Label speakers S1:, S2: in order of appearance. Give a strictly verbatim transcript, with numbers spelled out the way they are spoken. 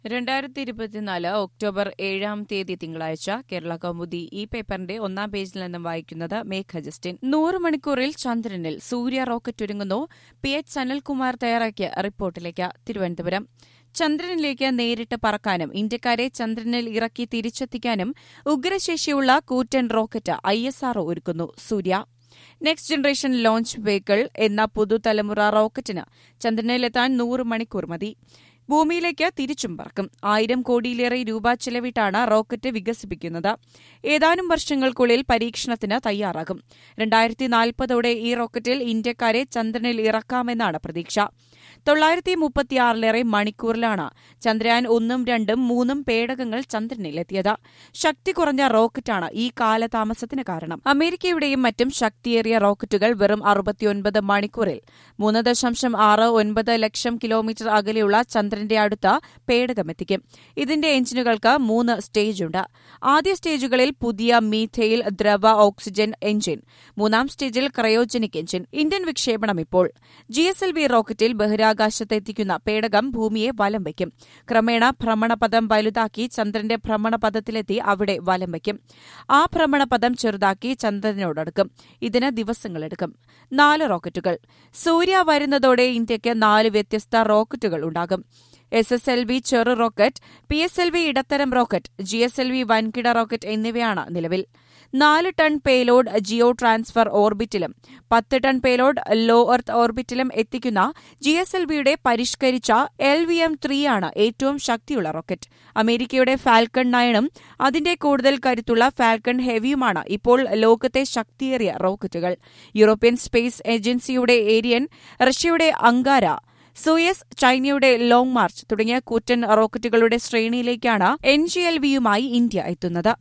S1: രണ്ടായിരത്തി ഇരുപത്തിനാല് ഒക്ടോബർ ഏഴാം തീയതി തിങ്കളാഴ്ച കേരള കൗമുദി ഈ പേപ്പറിന്റെ ഒന്നാം പേജിൽ നിന്നും വായിക്കുന്നത് മേഘ ജസ്റ്റിൻ. നൂറ് മണിക്കൂറിൽ ചന്ദ്രനിൽ സൂര്യ റോക്കറ്റ് ഒരുങ്ങുന്നു. പി എച്ച് സനൽകുമാർ തയ്യാറാക്കിയ റിപ്പോർട്ടിലേക്ക്. തിരുവനന്തപുരം. ചന്ദ്രനിലേക്ക് നേരിട്ട് പറക്കാനും ഇന്ത്യക്കാരെ ചന്ദ്രനിൽ ഇറക്കി തിരിച്ചെത്തിക്കാനും ഉഗ്രശേഷിയുള്ള കൂറ്റൻ rocket I S R O ഒരുക്കുന്നു. Surya next generation launch vehicle എന്ന പുതുതലമുറ റോക്കറ്റിന് ചന്ദ്രനിലെത്താൻ നൂറ് മണിക്കൂർ മതി. ഭൂമിയിലേക്ക് തിരിച്ചും പറക്കും. ആയിരം കോടിയിലേറെ രൂപ ചെലവിട്ടാണ് റോക്കറ്റ് വികസിപ്പിക്കുന്നത്. ഏതാനും വർഷങ്ങൾക്കുള്ളിൽ പരീക്ഷണത്തിന് തയ്യാറാകും. രണ്ടായിരത്തി നാൽപ്പതോടെ ഈ റോക്കറ്റിൽ ഇന്ത്യക്കാരെ ചന്ദ്രനിൽ ഇറക്കാമെന്നാണ് പ്രതീക്ഷ. തൊള്ളായിരത്തി മുപ്പത്തിയാറിലേറെ മണിക്കൂറിലാണ് ചന്ദ്രയാൻ ഒന്നും രണ്ടും മൂന്നും പേടകങ്ങൾ ചന്ദ്രനിലെത്തിയത്. ശക്തി കുറഞ്ഞ റോക്കറ്റാണ് ഈ കാലതാമസത്തിന് കാരണം. അമേരിക്കയുടെയും മറ്റും ശക്തിയേറിയ റോക്കറ്റുകൾ വെറും അറുപത്തിയൊൻപത് മണിക്കൂറിൽ മൂന്ന് ദശാംശം ആറ് ഒൻപത് ലക്ഷം കിലോമീറ്റർ അകലെയുള്ള ചന്ദ്രന്റെ അടുത്ത പേടകമെത്തിക്കും. ഇതിന്റെ എഞ്ചിനുകൾക്ക് മൂന്ന് സ്റ്റേജുണ്ട്. ആദ്യ സ്റ്റേജുകളിൽ പുതിയ മീഥെയിൽ ദ്രവ ഓക്സിജൻ എഞ്ചിൻ, മൂന്നാം സ്റ്റേജിൽ ക്രയോജനിക് എഞ്ചിൻ. ഇന്ത്യൻ വിക്ഷേപണം ഇപ്പോൾ. ജി എസ് എൽ വി റോക്കറ്റിൽ ബഹിരാകാശത്തെത്തിക്കുന്ന പേടകം ഭൂമിയെ വലം വയ്ക്കും. ക്രമേണ ഭ്രമണപഥം വലുതാക്കി ചന്ദ്രന്റെ ഭ്രമണപഥത്തിലെത്തി അവിടെ വലം വയ്ക്കും. ആ ഭ്രമണപഥം ചെറുതാക്കി ചന്ദ്രനോടടുക്കും. ഇതിന് ദിവസങ്ങളെടുക്കും. നാല് റോക്കറ്റുകൾ. സൂര്യ വരുന്നതോടെ ഇന്ത്യയ്ക്ക് നാല് വ്യത്യസ്ത റോക്കറ്റുകൾ ഉണ്ടാകും. എസ് എസ് എൽ വി ചെറു rocket, P S L V ഇടത്തരം rocket, G S L V വൻകിട റോക്കറ്റ് എന്നിവയാണ് നിലവിൽ. നാല് ടൺ പേലോഡ് ജിയോ ട്രാൻസ്ഫർ ഓർബിറ്റിലും പത്ത് ടൺ പേലോഡ് ലോ എർത്ത് ഓർബിറ്റിലും എത്തിക്കുന്ന ജി എസ് എൽ വിയുടെ പരിഷ്കരിച്ച എൽ വി എം ത്രീ ആണ് ഏറ്റവും ശക്തിയുള്ള റോക്കറ്റ്. അമേരിക്കയുടെ ഫാൽക്കൺ നയനും അതിന്റെ കൂടുതൽ കരുത്തുള്ള ഫാൽക്കൺ ഹെവിയുമാണ് ഇപ്പോൾ ലോകത്തെ ശക്തിയേറിയ റോക്കറ്റുകൾ. യൂറോപ്യൻ സ്പേസ് ഏജൻസിയുടെ ഏരിയൻ, റഷ്യയുടെ അങ്കാര, സോയസ്, ചൈനയുടെ ലോങ് മാർച്ച് തുടങ്ങിയ കൂറ്റൻ റോക്കറ്റുകളുടെ ശ്രേണിയിലേക്കാണ് എൻ ജി എൽ വിയുമായി ഇന്ത്യ എത്തുന്നത്.